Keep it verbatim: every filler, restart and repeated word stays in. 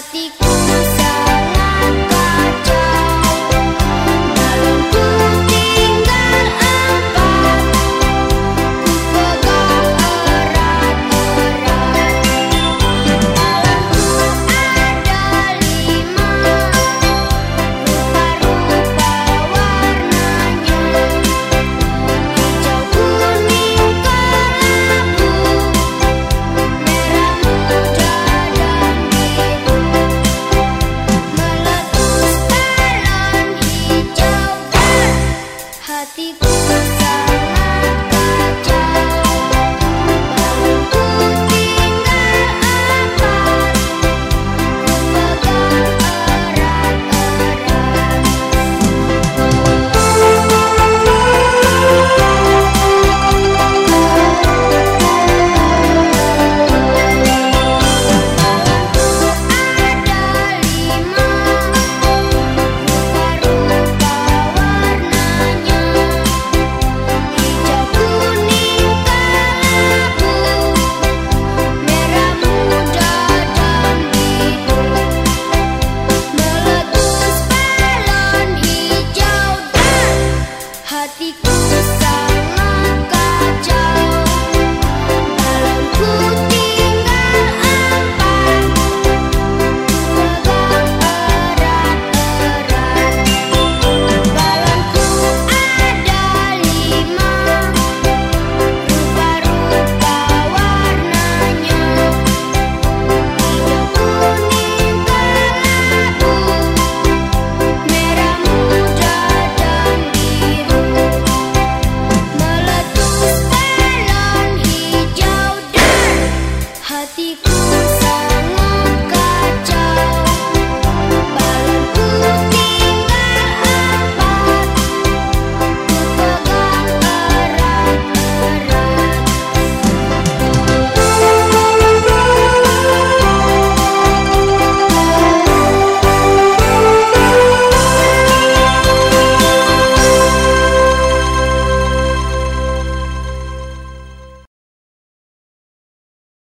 Hatiku sangat kacau, balonku tinggal empat, ku pegang erat-erat. Balonku ada lima, rupa-rupa warnanya, hijau, kuning, kelabu, merah muda dan biru. Meletus balon hijau dan hatiku sangat kacau, balonku tinggal empat, ku pegang erat-erat. Ada lima, rupa-rupa warnanya, hijau, kuning, kelabu, merah muda dan biru. Meletus balon hijau dan hatiku sangat kacau, balonku tinggal empat, ku pegang erat-erat. Balonku ada lima, rupa-rupa warnanya, hijau, kuning, kelabu, merah muda dan biru. Meletus balon hijau dan hatiku sangat